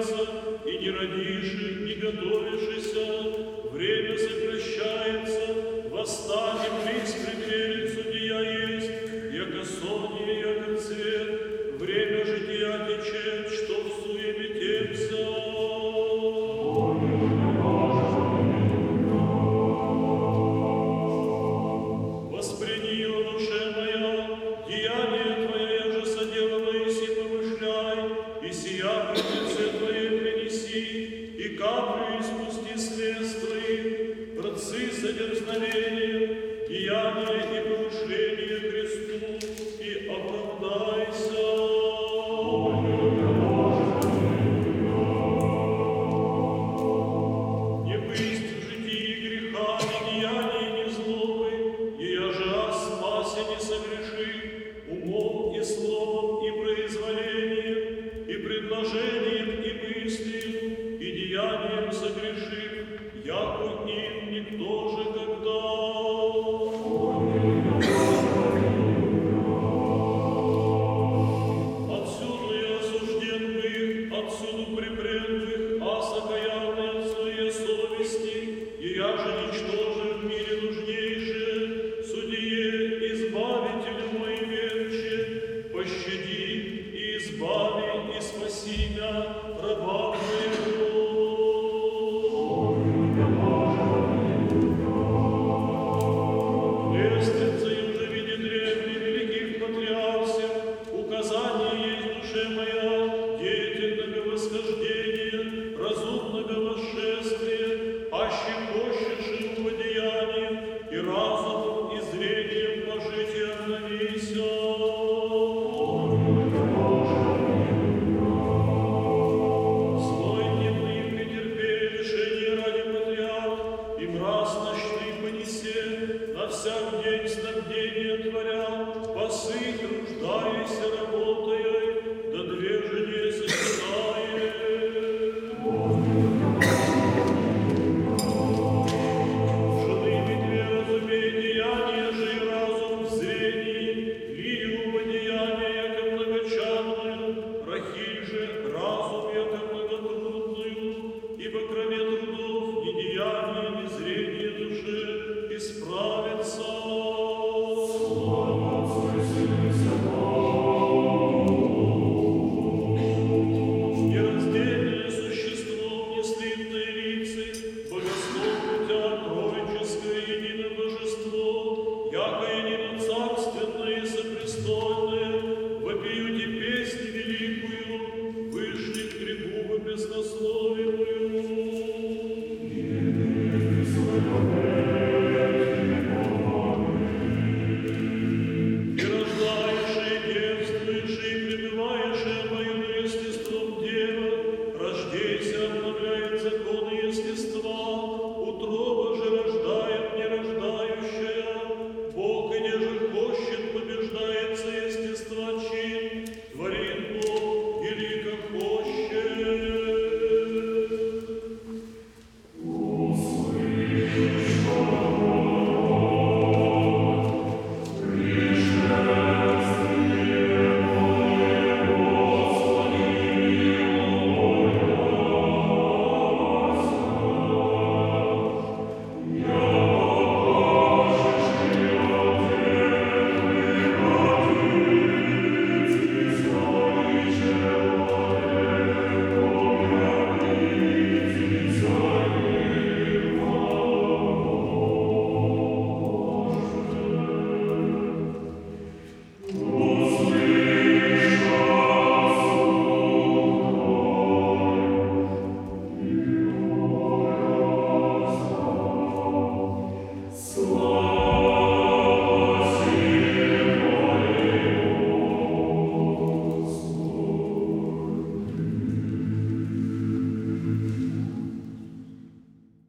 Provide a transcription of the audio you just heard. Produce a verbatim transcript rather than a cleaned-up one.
рождается, и не родишь, не готовишься, время сокращается, восстань, близ предверит судья есть, яко сонье, яко цвет, время жития течет, что в суе метемся. Восприни, о душе моя, деяние Твое, же соделано, и си помышляй, и сия пред лице Твое принеси, и каплю испусти слез Твоих, родцы содерзновения, деяние и помышление Христу, и оправдайся. Не бысть в житии греха, ни деяний, ни злобы, и я же о спасе не согреши, умом и словом, и произволением, и предложением, и мыслью, и деянием согреши, яко им никто же когда. Отсюда я осужден их, отсюда припрет их, а сокаянный от своей совести, и я же ничтоже в мире нужнейшее, судье, избавителю мой верче, пощади и избави, и спаси мя, раба твоего. Лестницей уже виде древней великих патриарсев, указание есть душе моя, деятельного восхождения, разумного восшествия, аще пощешим водеянием, и разумом, и зрением пожития обновися. Злой дневный претерпей лишение ради патриарх, и мраз ночный понесе, на всяк день снабдение творя, пасы труждаясь, работая, да движение сочетая. Жены ветве разумей деяния же и разум в зрении, лию водеяния, яко многочанную, рахиль же разум, яко многотрудную, ибо кроме трудов ни деяния, ни зрение душе исправится. Нераздельное существо, неслитное лицей, богослов путя троическое единое божество, яко едино царственное и сопрестольное, вопиюте песни великую, вышли к трибуну песнословимую. И рождаешь, и девствуешь, и пребываешь обоюдным естеством дева, рождейся, обновляет законы естества.